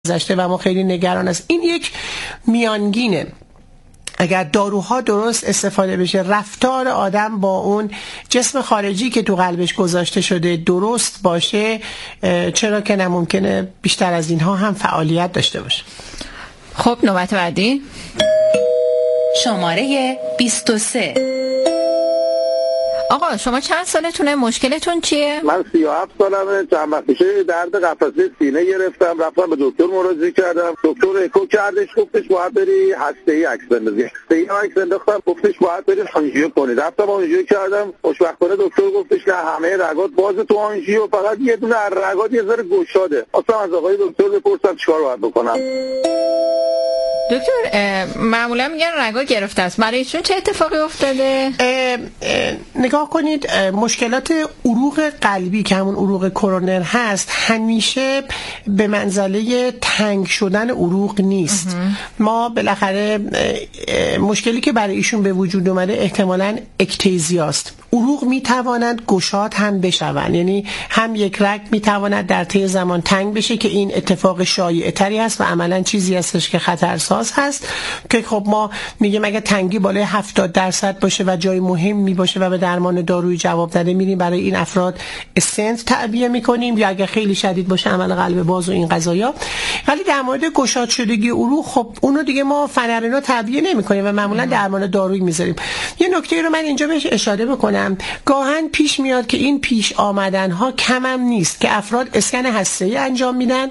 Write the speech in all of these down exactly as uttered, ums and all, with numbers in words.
گذشته و ما خیلی نگران است. این یک میانگینه. اگر داروها درست استفاده بشه، رفتار آدم با اون جسم خارجی که تو قلبش گذاشته شده درست باشه، چرا که نممکنه بیشتر از اینها هم فعالیت داشته باشه. خب نوبت بعدی شماره بیست و سه. آقا شما چند سالتونه؟ مشکلتون چیه؟ من سی و هفت سالمه. چند وقت پیش درد قفسه سینه گرفتم، رفتم به دکتر مراجعه کردم. دکتر اکو کردش، گفتش باید بری هسته‌ای عکس بندازی. هسته‌ای عکس انداختم، گفتش باید بری آنژیو کنی. رفتم آنژیو کردم. خوشبختانه دکتر گفتش نه همه رگات باز تو آنژیو، فقط یه دونه از رگات یه ذره گشاده. اصلا از آقای دکتر بپرسم چیکار باید بکنم. دکتر معمولا میگن رگا گرفته است، برای ایشون چه اتفاقی افتاده؟ اه اه نگاه کنید، مشکلات عروق قلبی که همون عروق کورونر هست همیشه به منزله تنگ شدن عروق نیست. ما بالاخره مشکلی که برای ایشون به وجود اومده احتمالاً اکتیزیاست. عروق میتوانند گشاد هم بشوند، یعنی هم یک رگ میتواند در طی زمان تنگ بشه که این اتفاق شایع تری هست و عملاً چیزی هستش که خطرساز هست، که خب ما میگیم اگه تنگی بالای هفتاد درصد باشه و جای مهمی باشه و به درمان دارویی جواب نده، میریم برای این افراد استنت تعبیه میکنیم، یا اگه خیلی شدید باشه عمل قلب باز و این قضایا. ولی در مورد گشاد شدگی عروق خب اونو دیگه ما فنرینو تعبیه نمیکنیم و معمولا درمان دارویی میذاریم. یه نکته رو من اینجا بهش اشاره بکنم، گاهن پیش میاد که این پیش آمدن ها کم هم نیست که افراد اسکن هسته‌ای انجام میدن.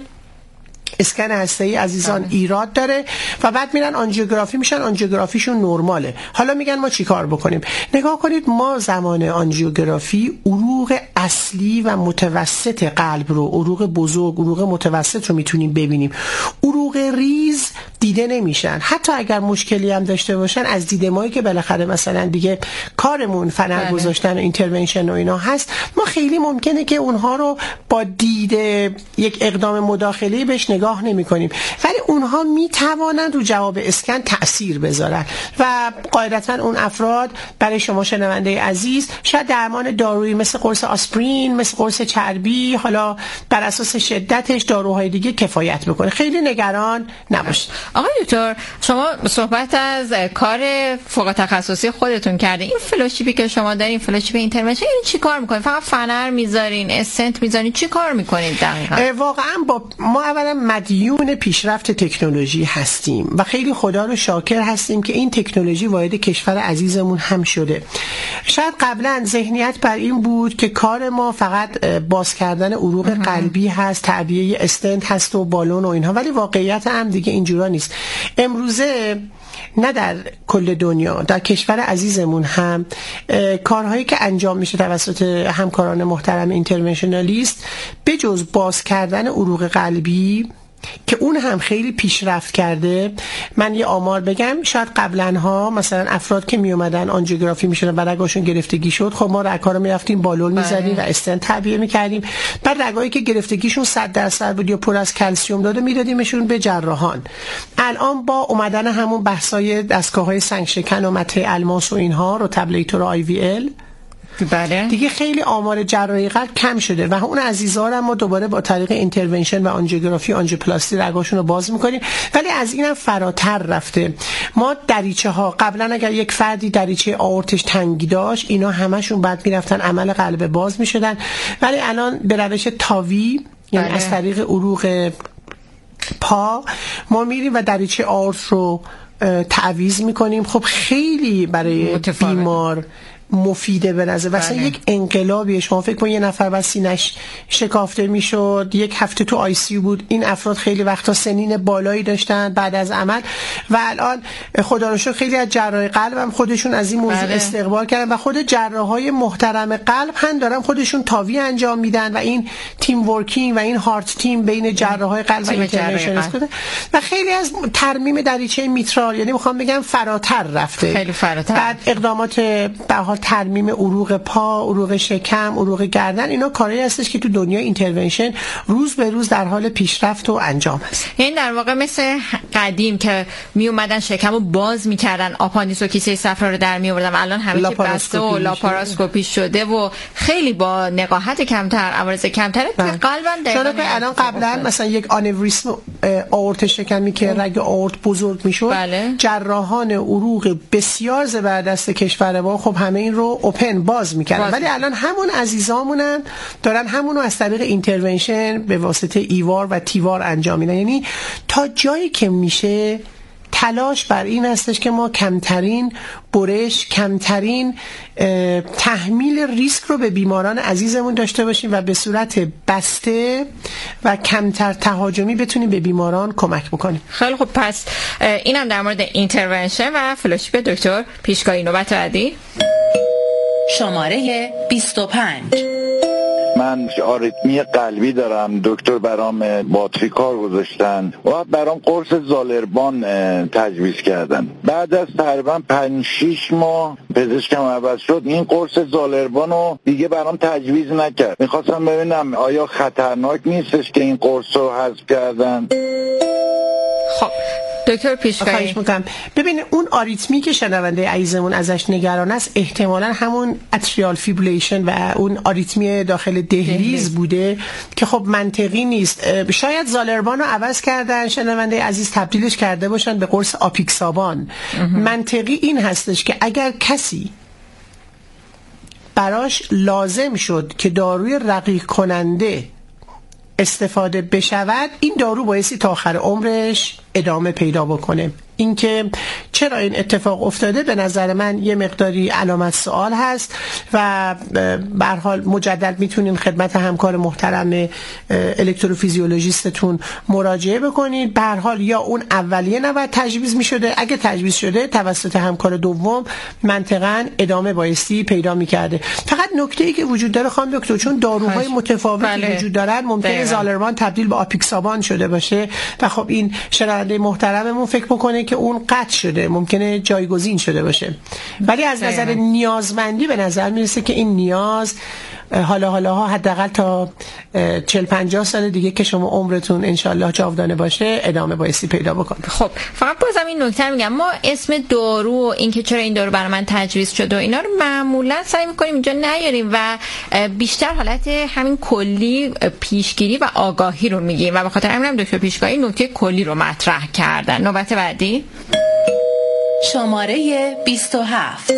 اسکن هسته‌ای عزیزان ایراد داره و بعد میرن آنژیوگرافی میشن، آنژیوگرافیشون نرماله. حالا میگن ما چی کار بکنیم؟ نگاه کنید، ما زمان آنژیوگرافی عروق اصلی و متوسط قلب رو، عروق بزرگ، عروق متوسط رو میتونیم ببینیم. عروق ریز دیده نمیشن. حتی اگر مشکلی هم داشته باشن، از دیده مایی که بالاخره مثلا دیگه کارمون فنر گذاشتن و اینترونشن و اینا هست، ما خیلی ممکنه که اونها رو با دید یک اقدام مداخله‌ای بهش نگاه نمی کنیم، ولی اونها می توانند رو جواب اسکن تأثیر بذارن و قاعدتا اون افراد برای شما شنونده عزیز شاید درمان دارویی مثل قرص آسپرین، مثل قرص چربی، حالا بر اساس شدتش داروهای دیگه کفایت بکنه. خیلی نگران نباشید. آقای دکتر، شما صحبت از کار فوق تخصصی خودتون کرده. این فلوشیپی که شما دارین، فلوشیپ اینترونشن، این چی کار میکنین؟ فقط فنر میذارین، استنت میذارین، چی کار میکنین دقیقاً؟ واقعا با ما اولا مدیون پیشرفت تکنولوژی هستیم و خیلی خدا رو شاکر هستیم که این تکنولوژی وارد کشور عزیزمون هم شده. شاید قبلا ذهنیت بر این بود که کار ما فقط باز کردن عروق قلبی هست، تعبیه استنت هست و بالون و اینها، ولی واقعیت هم دیگه اینجورا نیست. امروزه نه در کل دنیا، در کشور عزیزمون هم کارهایی که انجام میشه توسط همکاران محترم اینترونشنالیست، بجز باز کردن عروق قلبی که اون هم خیلی پیشرفت کرده. من یه آمار بگم، شاید قبلا ها مثلا افراد که می اومدن آنژیوگرافی میشدن و رگاشون گرفتگی شد، خب ما رگ‌ها رو میرفتیم بالون میزدیم و استنت تعبیه میکردیم. بعد رگایی که گرفتگیشون صد درصد بود یا پر از کلسیم داده میدادیمشون به جراحان. الان با اومدن همون بحثای دستگاه‌های سنگ شکن و مته الماس و اینها، رو تبلیتور آی وی ال، بله، دیگه خیلی آمار جراحی قلب کم شده و اون عزیزا رو ما دوباره با طریق اینترونشن و آنژیوگرافی، آنژیوپلاستی رگاشون رو باز میکنیم. ولی از اینم فراتر رفته. ما دریچه ها قبلا اگر یک فردی دریچه آورتش تنگی داشت، اینا همشون بعد میرفتن عمل قلب باز میشدن، ولی الان به روش تاوی، یعنی بله، از طریق عروق پا ما میریم و دریچه آورت رو تعویض میکنیم. خب خیلی برای متفاوت. بیمار مفیده به نظر مثلا یک انقلابیه. شما فکر کن یه نفر بس سینش شکافته میشد، یک هفته تو آی سی یو بود، این افراد خیلی وقتا سنین بالایی داشتن بعد از عمل و الان خدا رو شکر خیلی از جراح قلب هم خودشون از این موضوع استقبال کردن و خود جراحای محترم قلب هم دارن خودشون تاوی انجام میدن و این تیم ورکینگ و این هارت تیم بین جراحای قلب و اینترونشنالیست و خیلی از ترمیم دریچه میترال، یعنی میخوام بگم فراتر رفته، خیلی فراتر. بعد اقدامات به ترمیم عروق پا، عروق شکم، عروق گردن، اینا کاری هستش که تو دنیای اینترونشن روز به روز در حال پیشرفت و انجام است. یعنی در واقع مثل قدیم که می اومدن شکمو باز میکردن، آپاندیس و کیسه صفرا رو در می آوردن، الان همه چی بسته و لاپاراسکوپی شده و خیلی با نقاهت کمتر، عوارض کمتر که قلبن دقیقاً. چون که الان قبلا مثلا یک آنوریسم آورت شکمی که رگ آورت بزرگ میشد، بله. جراحان عروق بسیار زبردست کشور ما خب همه این رو اوپن باز میکردن، ولی الان همون عزیزامونن دارن همونو از طریق اینترونشن به واسطه ایوار و تیوار انجام میدن. یعنی تا جایی که میشه تلاش بر این هستش که ما کمترین برش، کمترین تحمیل ریسک رو به بیماران عزیزمون داشته باشیم و به صورت بسته و کمتر تهاجمی بتونیم به بیماران کمک بکنیم. خیلی خوب، پس اینم در مورد اینترونشن و فلوشیپ دکتر پیشگاهی. نوبت بعدی شماره بیست و پنج. من آریتمی قلبی دارم، دکتر برام باتری کار گذاشتن و برام قرص زالربان تجویز کردن. بعد از تقریبا پنج شش ماه پزشکم عوض شد، این قرص زالربان رو دیگه برام تجویز نکرد. میخواستم ببینم آیا خطرناک نیستش که این قرص رو حذف کردن؟ خب دکتر پیشگاهی ببینید اون آریتمی که شنونده عزیزمون ازش نگران است احتمالاً همون اتریال فیبریلیشن و اون آریتمی داخل دهلیز بوده که خب منطقی نیست. شاید زالربان رو عوض کردن، شنونده عزیز تبدیلش کرده باشن به قرص آپیکسابان. منطقی این هستش که اگر کسی براش لازم شد که داروی رقیق کننده استفاده بشود، این دارو بایستی تا آخر عمرش ادامه پیدا بکنه. اینکه چرا این اتفاق افتاده به نظر من یه مقداری علامت سوال هست و به هر حال مجدد میتونین خدمت همکار محترم الکتروفیزیولوژیستتون مراجعه بکنید. به هر حال یا اون اولیه نباید تجویز میشده، اگه تجویز شده توسط همکار دوم منطقاً ادامه بایستی پیدا میکرده. فقط نکته‌ای که وجود داره خانم دکتر، چون داروهای متفاوتی بله. وجود دارن، ممکنه زالربان تبدیل به آپیکسابان شده باشه و خب این شنونده محترممون فکر بکنه که اون قطع شده، ممکنه جایگزین شده باشه. ولی از نظر نیازمندی به نظر میرسه که این نیاز حالا حالا ها حداقل تا چهل پنجاه سال دیگه که شما عمرتون انشالله جاودانه باشه ادامه بایستی پیدا بکنه. خب فقط بازم این نکته میگم، ما اسم دارو و اینکه چرا این دارو برای من تجویز شده و اینا رو معمولا سعی میکنیم اینجا نیاریم و بیشتر حالت همین کلی پیشگیری و آگاهی رو میگیم و به خاطر همین هم دکتر پیشگاهی نکته کلی رو مطرح کردن. نوبت بعدی شماره بیست و هفت.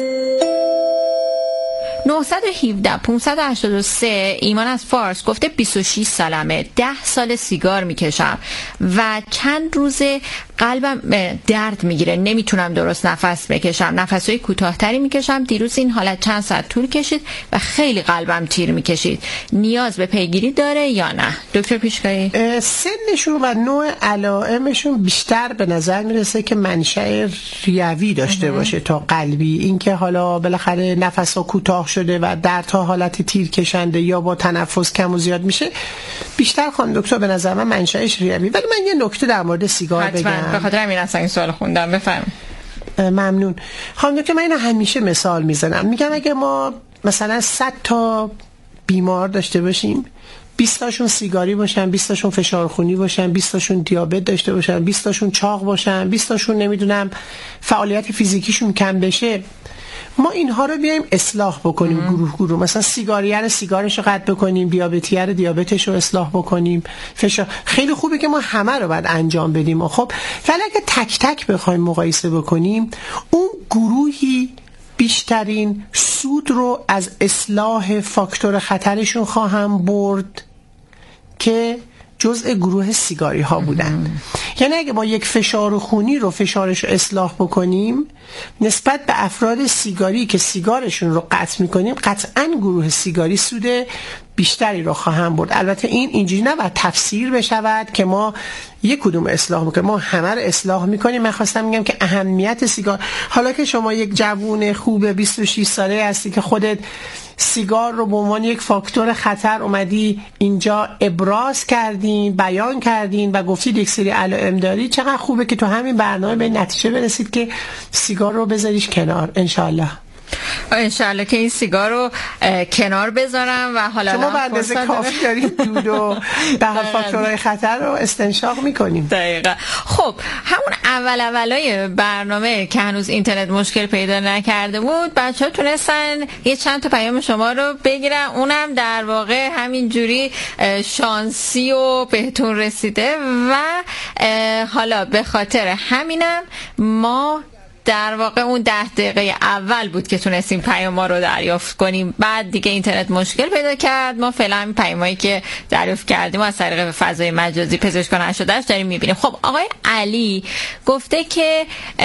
نه یک هفت پنج هشت سه ایمان از فارس گفته بیست و شش سالمه، ده سال سیگار میکشم و چند روز قلبم درد میگیره، نمیتونم درست نفس بکشم، نفسهای کوتاهتری میکشم. دیروز این حالت چند ساعت طول کشید و خیلی قلبم تیر میکشید. نیاز به پیگیری داره یا نه دکتر پیشگاهی؟ سنشون و نوع علائمشون بیشتر به نظر میرسه که منشأ ریوی داشته باشه تا قلبی. اینکه حالا بالاخره نفس‌ها کوتاه شده و دردها حالت تیر کشنده یا با تنفس کم و زیاد میشه، بیشتر خانم دکتر به نظر من منشأش ریوی. ولی من یه نکته در مورد سیگار حتما. بگم، به خاطر همین اصلا این سوال خوندم. بفهم. ممنون خانم دکتر. من اینو همیشه مثال میزنم، میگم اگه ما مثلا صد تا بیمار داشته باشیم، بیست تاشون سیگاری باشن، بیست تاشون فشار خونی باشن، بیست تاشون دیابت داشته باشن، بیست تاشون چاق باشن، بیست تاشون نمیدونم فعالیت فیزیکیشون کم بشه، ما اینها رو بیایم اصلاح بکنیم ام. گروه گروه، مثلا سیگاریه رو سیگارش رو قطع بکنیم، دیابتیه رو دیابتش رو اصلاح بکنیم، فشار. خیلی خوبه که ما همه رو باید انجام بدیم. خب ولی اگه تک تک بخوایم مقایسه بکنیم، اون گروهی بیشترین سود رو از اصلاح فاکتور خطرشون خواهم برد که جزء گروه سیگاری ها بودن. یعنی اگه ما یک فشار خونی رو فشارش رو اصلاح بکنیم نسبت به افراد سیگاری که سیگارشون رو قطع میکنیم، قطعاً گروه سیگاری سود بیشتری رو خواهم برد. البته این اینجوری نباید تفسیر بشود که ما یک کدوم اصلاح میکنیم، ما همه رو اصلاح میکنیم. من خواستم میگم که اهمیت سیگار، حالا که شما یک جوون خوب بیست و شش ساله هستی که خودت سیگار رو به عنوان یک فاکتور خطر اومدی اینجا ابراز کردین، بیان کردین و گفتید یک سری علائم داری، چقدر خوبه که تو همین برنامه به نتیجه برسید که سیگار رو بذاریش کنار انشالله. انشالله که این سیگار رو کنار بذارم و حالا شما به اندازه کافی دارید دود و به فاکتورهای خطر رو استنشاق میکنیم. دقیقا. خب همون اول اولای برنامه که هنوز اینترنت مشکل پیدا نکرده بود، بچه ها تونستن یه چند تا پیام شما رو بگیرن، اونم در واقع همین جوری شانسی و بهتون رسیده و حالا به خاطر همینم ما در واقع اون ده دقیقه اول بود که تونستیم پیام رو دریافت کنیم. بعد دیگه اینترنت مشکل پیدا کرد. ما فعلا همین پیامایی که دریافت کردیم از طریق فضای مجازی پزشکان هشتاد و هشت داریم میبینیم. خب آقای علی گفته که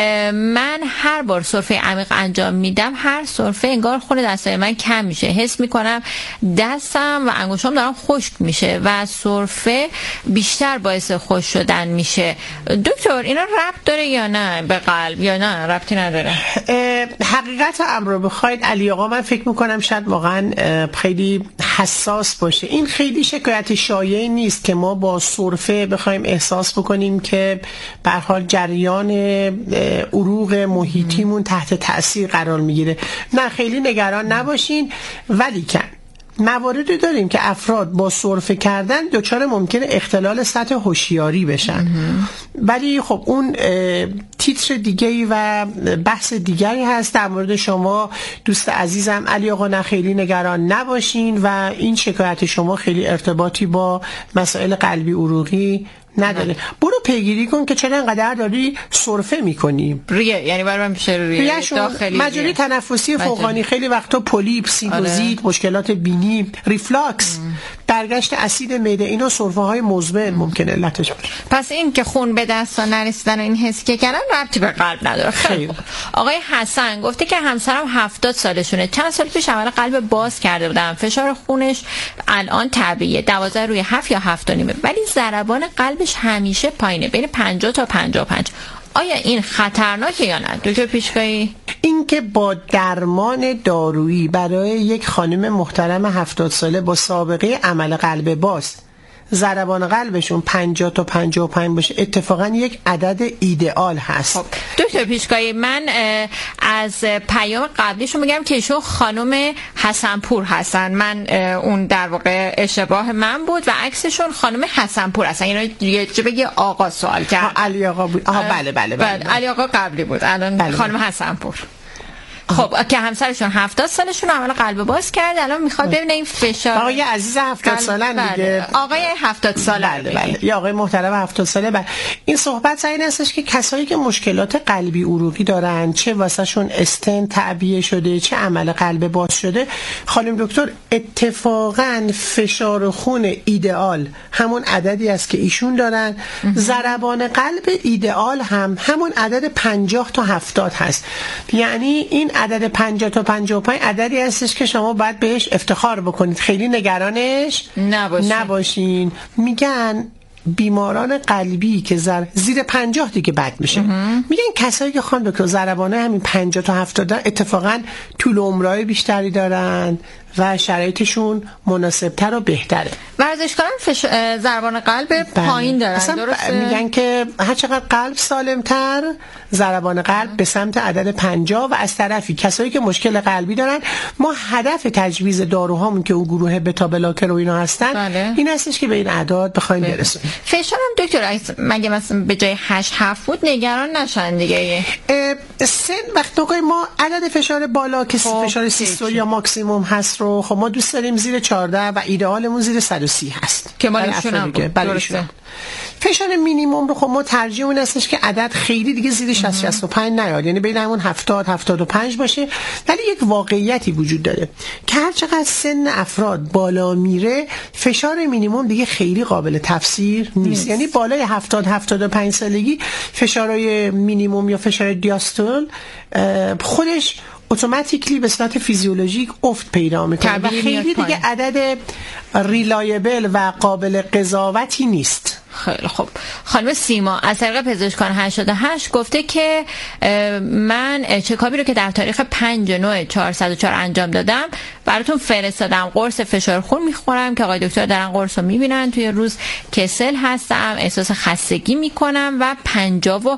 من هر بار سرفه عمیق انجام میدم، هر سرفه انگار خون دستای من کم میشه، حس میکنم دستم و انگشتام دارن خشک میشه و سرفه بیشتر باعث خشک شدن میشه. دکتر اینا ربط داره یا نه به قلب یا نه ربطی نداره؟ حقیقت امر رو بخواید علی آقا، من فکر میکنم شاید واقعا خیلی حساس باشه. این خیلی شکایت شایعی نیست که ما با سرفه بخوایم احساس بکنیم که به هر حال جریان عروق محیطیمون تحت تأثیر قرار میگیره. نه خیلی نگران نباشین، ولی کن مواردی داریم که افراد با سرفه کردن دچار ممکنه اختلال سطح هوشیاری بشن، ولی خب اون تیتر دیگه‌ای و بحث دیگری هست در مورد شما دوست عزیزم علی آقا. نه خیلی نگران نباشین و این شکایت شما خیلی ارتباطی با مسائل قلبی عروقی نداره. برو پیگیری کن که چرا انقدر داری سرفه میکنی. ریه یعنی برام میشه ریه داخلی، مجاری تنفسی فوقانی، خیلی وقتا پولیپ، سینوزیت، آره. مشکلات بینی، ریفلاکس، برگشت اسید معده، اینا سرفه های مزمن ممکنه علتش باشه. پس این که خون به دست نرسیدن این حسی که کردن ربطی به قلب نداره. خیلی آقای حسن گفته که همسرم هفتاد سالشونه، چند سال پیش عمل قلب باز کرده بودم، فشار خونش الان طبیعیه، دوازده روی هفت یا هفت و نیمه، ولی ضربان قلب همیشه پایینه، بین پنجاه تا پنجاه و پنج. آیا این خطرناکه یا نه دکتر پیشگاهی؟ این که با درمان دارویی برای یک خانم محترم هفتاد ساله با سابقه عمل قلب باز ضربان قلبشون پنجاه تا پنجاه و پنج باشه اتفاقا یک عدد ایدئال هست. خب. دکتر پیشگاهی من از پیام قبلیشون میگم که ایشون خانم حسنپور هستن، من اون در واقع اشتباه من بود و عکسشون خانم حسنپور هستن، یعنی یه بگی آقا سوال کرد. علی آقا بود. آها بله بله بله, بله. علی آقا قبلی بود، الان بله خانم حسنپور. خب که همسرشون هفتاد سالشون عمل قلب باز کرد، الان میخواد ببینه این فشار. آقای عزیز هفتاد سالن دیگه. آقای هفتاد ساله. بله بله. یا آقای محترم هفتاد ساله. بله. این صحبت این هستش که کسایی که مشکلات قلبی عروقی دارن، چه واسهشون استنت تعبیه شده، چه عمل قلب باز شده، خانم دکتر اتفاقا فشار خون ایدئال همون عددی است که ایشون دارن، ضربان قلب ایدئال هم همون عدد پنجاه تا هفتاد هست. یعنی این عدد پنجاه تا پنجاه و پنج عددی هستش که شما باید بهش افتخار بکنید، خیلی نگرانش نباشین, نباشین. میگن بیماران قلبی که زر... زیر پنجاه دیگه بد میشه. میگن کسایی که خانم دکتر ضربانه همین پنجاه تا هفتاد دارن اتفاقا طول عمرهای بیشتری دارن و شرایطشون مناسبتر و بهتره. ورزشکاران فش... ضربان قلب پایین دارن، درسته؟ میگن که هر چقدر قلب سالمتر ضربان قلب به سمت عدد پنجاه، و از طرفی کسایی که مشکل قلبی دارن، ما هدف تجویز داروهامون که اون گروه بتا بلاکر و اینا هستن بله. این هستش که به این اعداد بخوایم برسونیم. فشارم دکتر مگه مثلا به جای هشت هفت بود نگران نشن دیگه؟ سن وقتی ما عدد فشار بالا که خب فشار سیستول یا ماکسیموم هست رو خب ما دوست داریم زیر چهارده و ایدئالمون زیر صد و سی هست که مالشون هم بود. درسته. فشار مینیمم رو خب ما ترجیح اون هستش که عدد خیلی دیگه زیر شصت شصت و پنج نیاد، یعنی بین همون هفتاد هفتاد و پنج باشه. ولی یک واقعیتی وجود داره که هر چقدر سن افراد بالا میره فشار مینیمم دیگه خیلی قابل تفسیر نیست, نیست. یعنی بالای هفتاد هفتاد و پنج سالگی فشارهای مینیمم یا فشار دیاستول خودش اتوماتیکلی به صورت فیزیولوژیک افت پیدا میکنه و خیلی دیگه عدد ریلایبل و قابل قضاوتی نیست. خیلی خب. خانم سیما از طریق پزشکان هشتاد و هشت گفته که من چکابی رو که در تاریخ پنج نه چهارصد و چهار انجام دادم براتون فرستادم، قرص فشار خون میخورم که آقای دکتر دارن قرص رو میبینن، توی روز کسل هستم، احساس خستگی میکنم و پنجاه و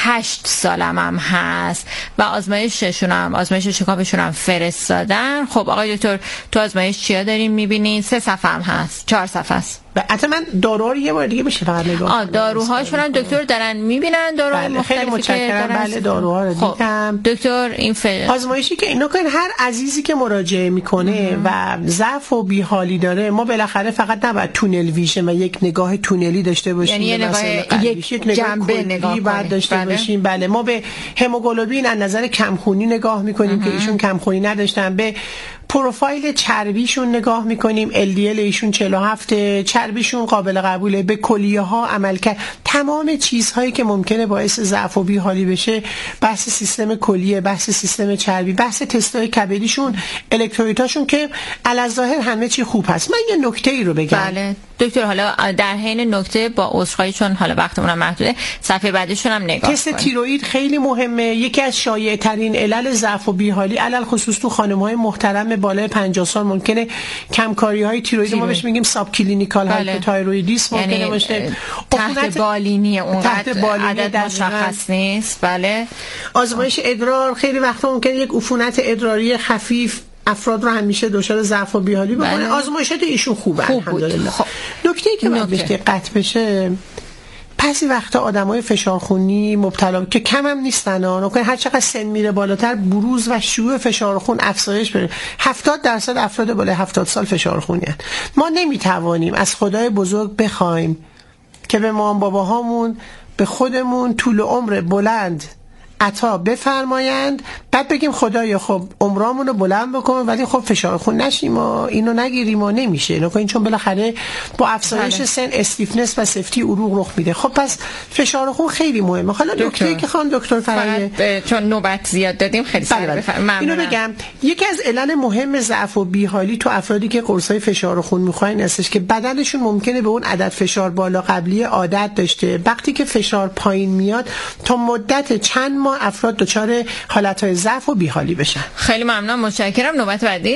هشت سالم هم هست و آزمایششون هم آزمایش چکاپشون هم فرستادن. خب آقای دکتر تو آزمایش چیا داریم میبینین؟ سه صفحه هم هست، چهار صفحه است. حتی من داروها رو یه بار دیگه میشه فقط نگاه آ داروهاشون هم دکتر دارن میبینن، داروهای بله مختلفی خیلی متشکرم. بله داروها رو خب دیدم دکتر. این فعل آزمایشی که اینا کن هر عزیزی که مراجعه میکنه و ضعف و بیحالی داره، ما بالاخره فقط نباید تونل ویژن و یک نگاه تونلی داشته باشیم، یعنی یه نگاه یک, یک جنبه نگاه باید داشته بله. باشیم. بله ما به هموگلوبین از نظر کمخونی نگاه میکنیم که ایشون کمخونی نداشتن، به پروفایل چربیشون نگاه میکنیم، ال دی ال ایشون چهل و هفت، چربیشون قابل قبوله، به کلیه ها عمل کرد، تمام چیزهایی که ممکنه باعث ضعف و بیحالی بشه، بحث سیستم کلیه، بحث سیستم چربی، بحث تستای کبدیشون، الکترولیتاشون که الظاهر همه چی خوب هست. من یه نکته ای رو بگم. بله دکتر، حالا در حین نکته با عذرخواهی چون حالا وقتمون محدوده، صفحه بعدیشون هم نگاه تست تیروئید خیلی مهمه. یکی از شایع ترین علل ضعف و بیحالی علل خصوص تو خانم‌های محترم بالای پنجاه سال ممکنه کمکاری های تیروئید، ما بهش میگیم ساب کلینیکال بله. هایپوتایرویدیسم ممکنه یعنی باشه، تحت بالینی اون تحت بالینی عدد مشخص نیست. بله آزمایش ادرار خیلی وقتا ممکنه یک عفونت ادراری خفیف افراد رو همیشه دچار ضعف و بیحالی بکنه. بله. آزمایشات ایشون خوبه خوب الحمدلله. خب. نکته‌ای که باید بهش دقت بشه، بعضی وقتا آدمای فشار خونی مبتلا که کم هم نیستن ها، نکنه هر چقدر سن میره بالاتر بروز و شیوع فشار خون افزایش پیدا. هفتاد درصد افراد بالای هفتاد سال فشار خونی هست. ما نمیتوانیم از خدای بزرگ بخوایم که به مام باباهامون، به خودمون طول عمر بلند عطا بفرمایند، بعد بگیم خدایا خب عمرامون رو بلند بکن ولی خب فشار خون نشیم و اینو نگیریم و نمیشه. نکنین چون بالاخره با افزایش بله. سن استیفنس و سفتی عروق رخ میده. خب پس فشار خون خیلی مهمه. حالا دکتری که خانم دکتر فرنگی چون نوبت زیاد دادیم خیلی سریع بله بله. اینو بگم یکی از علل مهم ضعف و بیحالی تو افرادی که قرصای فشار خون میخواین هستش که بدنشون ممکنه به اون عدد فشار بالا قبلی عادت داشته، وقتی که فشار پایین میاد تا مدت چند ماه افراد دچار حالتهای ضعف و بیحالی بشن. خیلی ممنون، متشکرم. نوبت بعدی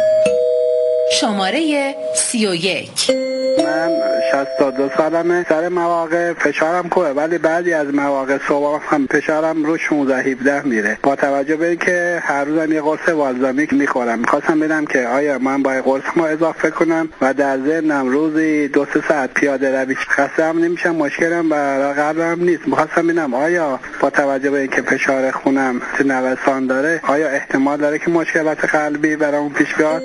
شماره سی و یک. من شصت و دو سالمه. سر مواقع فشارم خوبه ولی بعضی از مواقع صبح هم فشارم رو شانزده هفده میره. با توجه به اینکه هر روزم یه قرص والزامیک میخورم، میخواستم بدم که آیا من باید قرص ما اضافه کنم و در ضمنم روزی دو سه ساعت پیاده روی خسته‌ام نمیشم، مشکلم برای قلبم نیست. میخواستم ببینم آیا با توجه به اینکه فشار خونم نوسان داره آیا احتمال داره که مشکلات قلبی برام پیش بیاد؟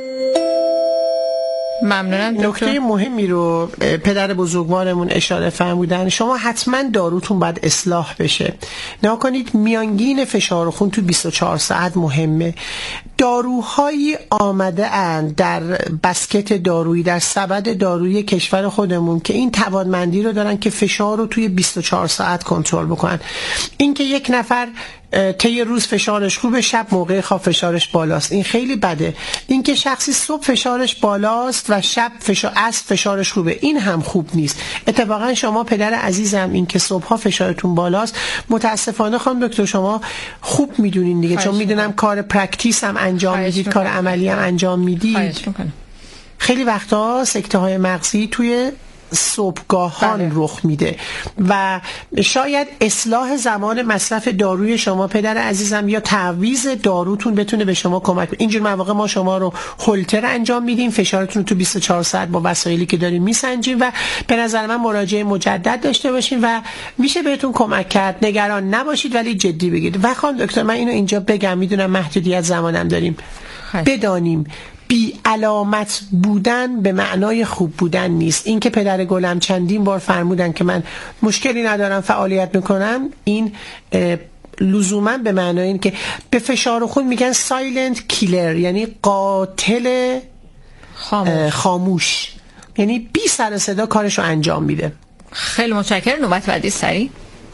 ممنونم. نکته مهمی رو پدر بزرگوارمون اشاره فرمودن، شما حتما داروتون باید اصلاح بشه. نگاه کنید میانگین فشار خون تو بیست و چهار ساعت مهمه. داروهایی آمده اند در بسکت دارویی، در سبد دارویی کشور خودمون که این توانمندی رو دارن که فشار رو توی بیست و چهار ساعت کنترل بکنن. اینکه یک نفر طی روز فشارش خوبه، شب موقع خواب فشارش بالاست، این خیلی بده. اینکه شخصی صبح فشارش بالاست و شب فشار عصر فشارش خوبه، این هم خوب نیست. اتفاقا شما پدر عزیزم این که صبحها فشارتون بالاست، متاسفانه خانم دکتر شما خوب میدونین دیگه، چون میدونم کار پرکتیس هم انجام میدید، کار عملی هم انجام میدید. خیلی وقتا سکته های مغزی توی صبحگاهان بله. رخ میده و شاید اصلاح زمان مصرف داروی شما پدر عزیزم یا تعویض داروتون بتونه به شما کمک کنه. اینجور مواقع ما شما رو هولتر انجام میدیم، فشارتون رو تو بیست و چهار ساعت با وسایلی که داریم میسنجیم و به نظر من مراجعه مجدد داشته باشین و میشه بهتون کمک کرد. نگران نباشید ولی جدی بگیرید. و خانم دکتر من اینو اینجا بگم، میدونم محدودیت زمانم داریم، بدانیم بی علامت بودن به معنای خوب بودن نیست. این که پدر گلم چندین بار فرمودن که من مشکلی ندارم فعالیت میکنم، این لزوما به معنای این که به فشار خون میگن سایلنت کیلر، یعنی قاتل خاموش, خاموش. یعنی بی سر صدا کارشو انجام میده. خیلی متشکرم. نوبت بعدی سری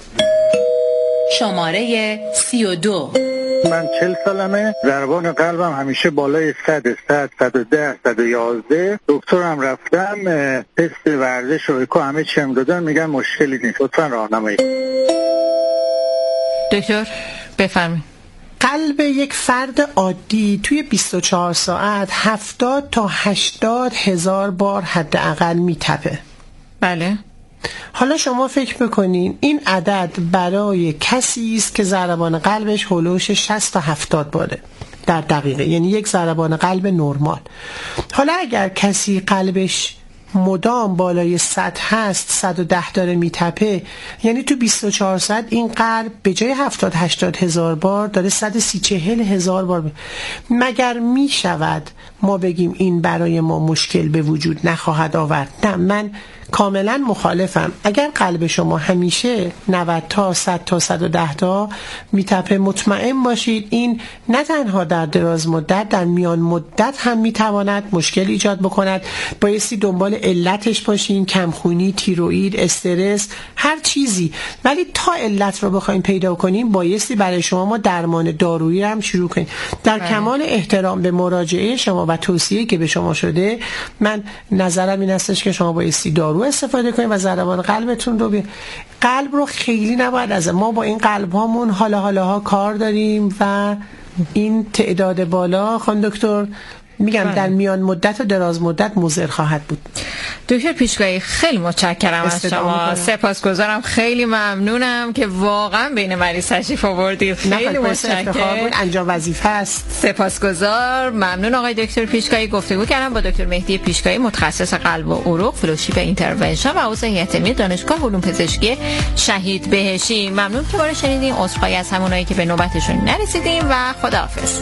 شماره سی و دو. من چل سالمه، ضربان قلبم همیشه بالای صد، صد، صد و ده، صد و یازده. دکترم رفتم تست ورزش و اکو همه چی هم دادن، میگن مشکلی نیست. لطفا راهنمایی. دکتر بفرمایید. قلب یک فرد عادی توی بیست و چهار ساعت هفتاد تا هشتاد هزار بار حداقل میتپه. بله. حالا شما فکر بکنین این عدد برای کسی است که ضربان قلبش هولوش شصت تا هفتاد باره در دقیقه، یعنی یک ضربان قلب نرمال. حالا اگر کسی قلبش مدام بالای صد هست، صد و ده داره میتپه، یعنی تو بیست و چهار ساعت این قلب به جای هفتاد هشتاد هزار بار داره صد و سی چهل هزار بار. مگر می شود ما بگیم این برای ما مشکل به وجود نخواهد آورد؟ نه، من کاملا مخالفم. اگر قلب شما همیشه نود تا صد تا صد و ده تا میتپه، مطمئن باشید این نه تنها در دراز مدت، در میان مدت هم میتواند مشکل ایجاد بکند. بایستی دنبال علتش باشین، کمخونی، تیروئید، استرس، هر چیزی. ولی تا علت رو بخوایم پیدا کنیم بایستی برای شما ما درمان دارویی هم شروع کنیم. در بله. کمال احترام به مراجعه شما و توصیه‌ای که به شما شده، من نظرم این هستش که شما بایستی دارو استفاده کنید و ضربان قلبتون رو بی... قلب رو خیلی نباید از ما با این قلب هامون حالا حالا ها کار داریم و این تعداد بالا خانم دکتر میگم بله. در میان مدت و دراز مدت مضر خواهد بود. دکتر پیشگاهی خیلی متشکرم از شما، سپاسگزارم، خیلی ممنونم که واقعا بین مریض تشریف آوردید. خیلی متشکرم، انجام وظیفه است. سپاسگزار، ممنون آقای دکتر پیشگاهی. گفتگو کردم با دکتر مهدی پیشگاهی، متخصص قلب و عروق، فلوشیپ اینترونشن و عضو هیئت علمی دانشگاه علوم پزشکی شهید بهشتی. ممنون که ما رو شنیدین. عذرخواهی از همونایی که به نوبتشون نرسیدیم و خداحافظ.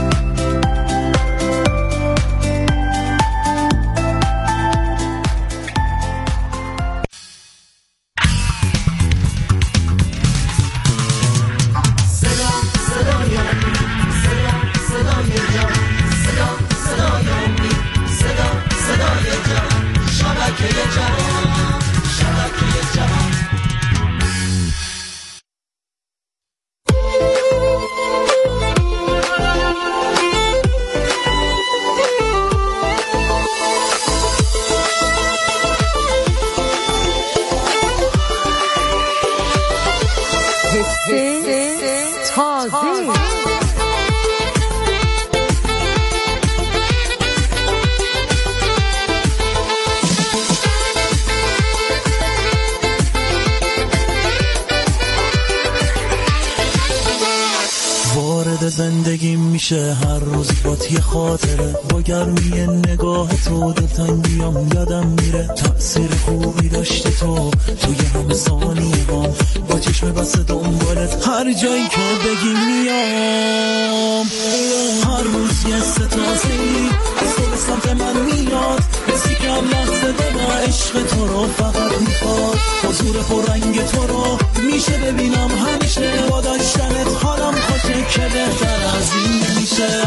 زندگی میشه هر روز با یه خاطره، با گرمی نگاه تو دلتنگیام یادم میره. تأثیر خوبی داشتی تو توی همه ثانیه هم، با چشم بسته دنبالت هر جایی که بگی میام. هر روز یه ستازه‌ای از تو به سمت من میاد، حسی که هم لحظه دما عشق تو رو فقط میخواد. حضور پررنگ تو رو میشه ببینم همیشه، با داشتنت حالم خوشه که بهتر از این نمیشه.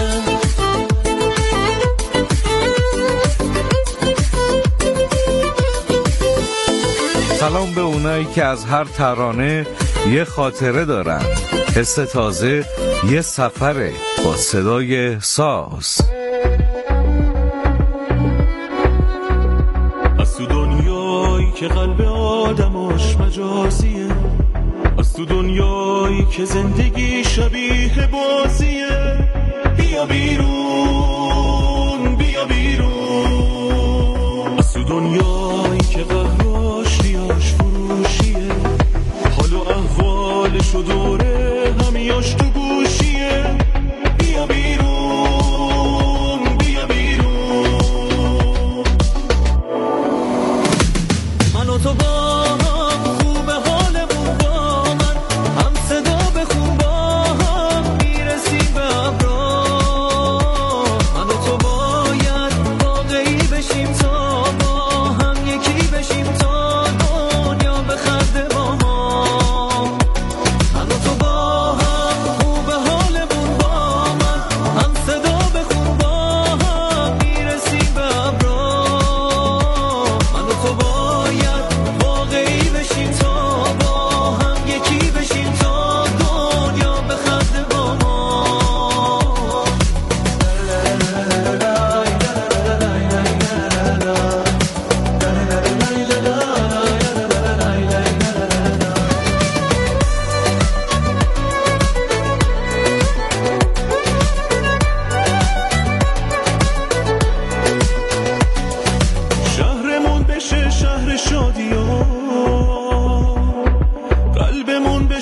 سلام به اونایی که از هر ترانه یه خاطره دارن. حس تازه یه سفره با صدای ساز. از تو دنیایی که قلب آدماش مجازیه، از تو دنیایی که زندگی شبیه بازیه، بیا بیرون بیا بیرون. از تو دنیایی که قهراش ریاش فروشیه، حال و احوالش و دوره همیاش تو گوشیه، بیا بیرون بیا بیرون. من و تو با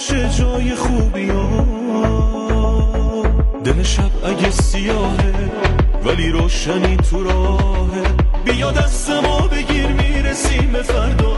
بشه جای خوبی ها. دل شب اگه سیاهه ولی روشنی تو راهه، بیا دستمو بگیر میرسیم به فردا،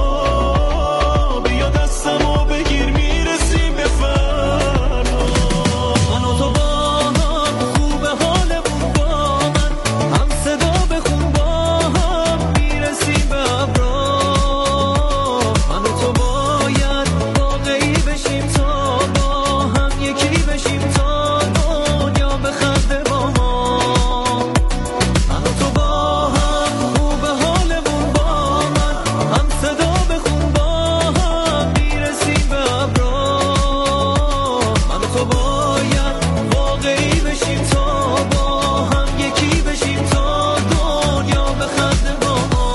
بیا دستمو بگیر میرسیم به فردا. من و تو با هم خوبه حالمون با من، هم صدا بخون با هم میرسیم به ابرا. من و تو باید واقعی بشیم تا با هم یکی بشیم تا دنیا بخنده با ما. من و تو با هم خوبه حالمون با من، هم صدا بخون با هم میرسیم به ابرا. من و تو باید واقعی بشیم تا با هم یکی بشیم تا دنیا بخنده با ما.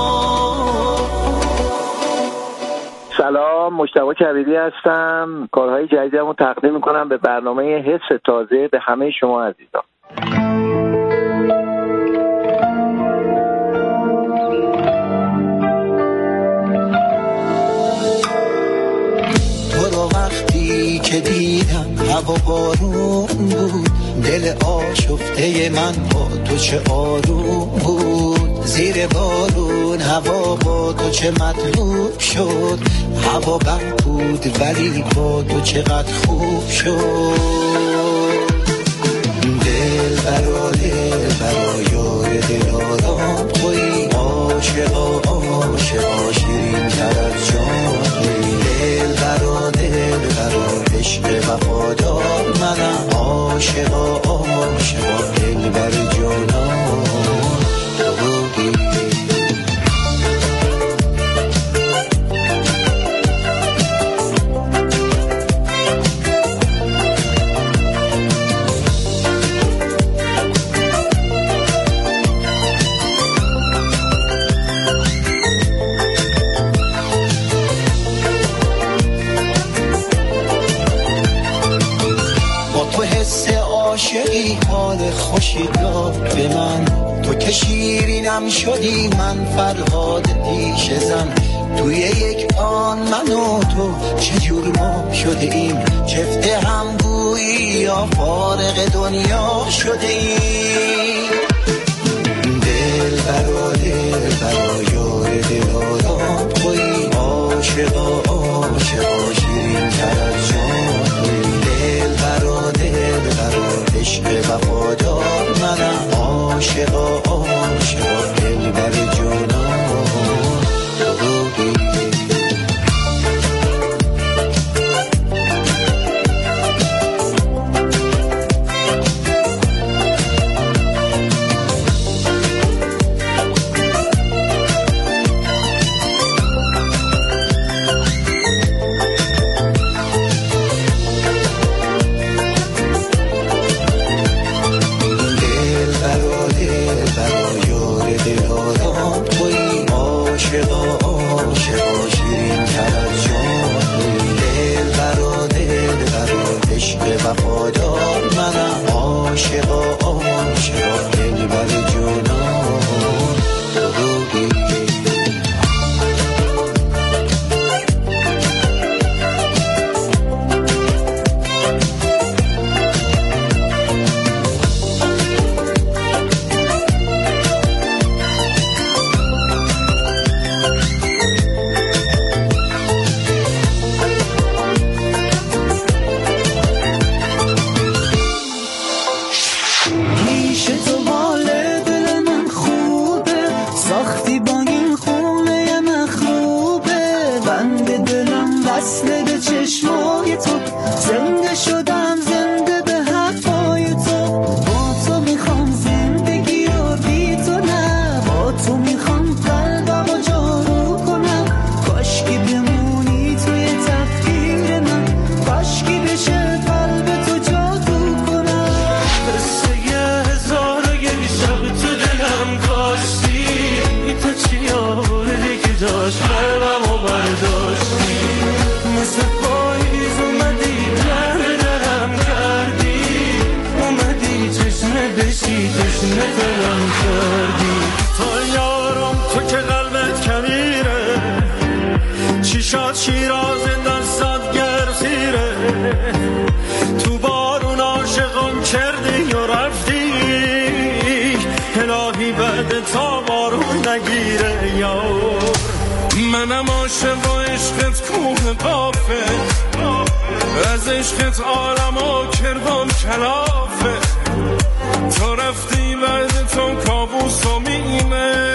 سلام، مجتبی کبیری هستم. کارهای جدیدمو تقدیم میکنم به برنامه حس تازه به همه شما عزیزان. تو رو وقتی که دیدم هوا بارون بود، دل آشفته من با تو چه آروم بود. زیر بارون هوا با تو چه مطلوب شد، هوا بد بود ولی با تو چقدر خوب شد. دل برا دل برا یار دلارام توی، عاشقا عاشقا شیرین تر از جان توی. دل برا دل برا عشق وفادار منم، عاشقا عاشقا دل بر جانان توی. عاشقی حال خوشی داد به من، تو که شیرینم شدی من فرهاد دیش زن. توی یک آن من و تو چجور ما شده ایم، چفت هم گویی یا فارق دنیا شده ایم. دل برا دل برا یار دلارام توی، عاشقا عاشقا شیرین تر از جان توی. دل برا دل برا عشق وفادار منم، عاشقا عاشقا دل بر جانان توی. وفادار منم، عاشقا عاشقا دل بر جانان توی. شاد شیراز در صد گرد نگیره یار. منم عاشق و عشقت کوه قافه، از عشقت عالم و کردم کلافه. تو رفتی بعد تو کابوس و میمه،